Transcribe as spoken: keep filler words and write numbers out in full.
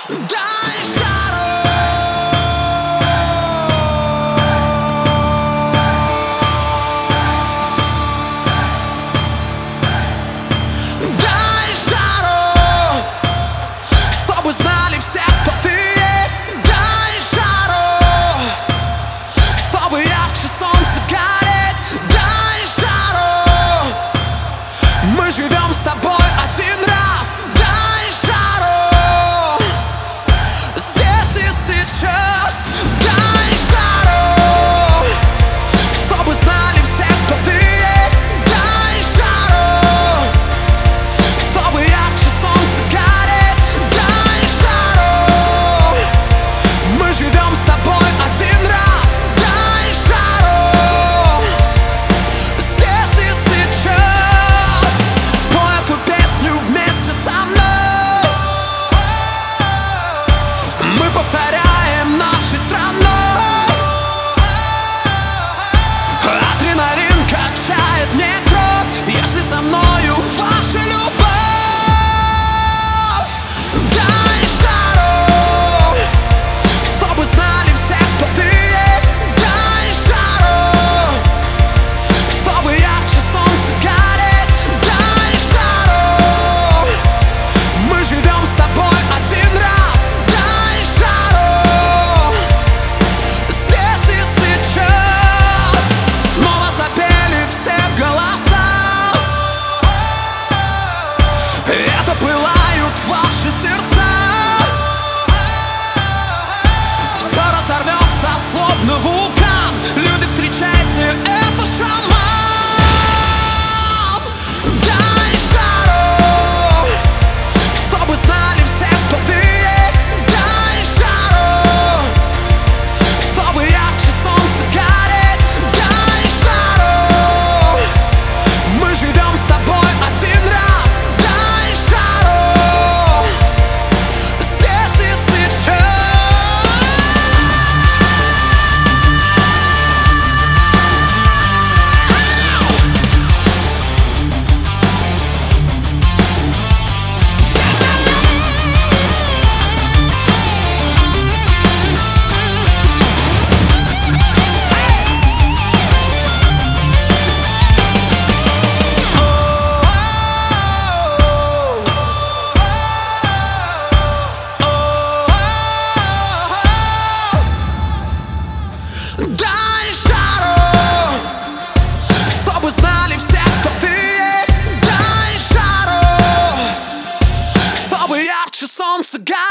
Дай жару. Дай жару, чтобы знали все, кто ты есть. Дай жару, чтобы ярче солнце гореть. Дай жару, мы живем с тобой один раз. Дай жару, здесь и сейчас. Дай жару, чтобы знали все, кто ты есть. Дай жару, чтобы ярче солнце гореть. Дай жару, мы живем с тобой один раз. Дай жару, здесь и сейчас. Пой эту песню вместе со мной. Мы повторяем нашей страной. Адреналин качает мне кровь, если со мною ваша любовь. Дай жару, чтобы знали все, кто ты есть. Дай жару, чтобы ярче солнце гореть. Дай жару, мы живем с тобой один раз. Дай жару, здесь и сейчас. Снова запели все голоса. Это пылают ваши сердца. Все разорвется, словно вулкан. Люди, встречайте, это шаман. Дай жару, чтобы знали все, кто ты есть. Дай жару, чтобы ярче солнце гореть. Дай жару, мы живем с тобой один раз. Дай жару, здесь и сейчас. Дай жару, чтобы знали все, кто ты есть. Дай жару, чтобы ярче солнце горело.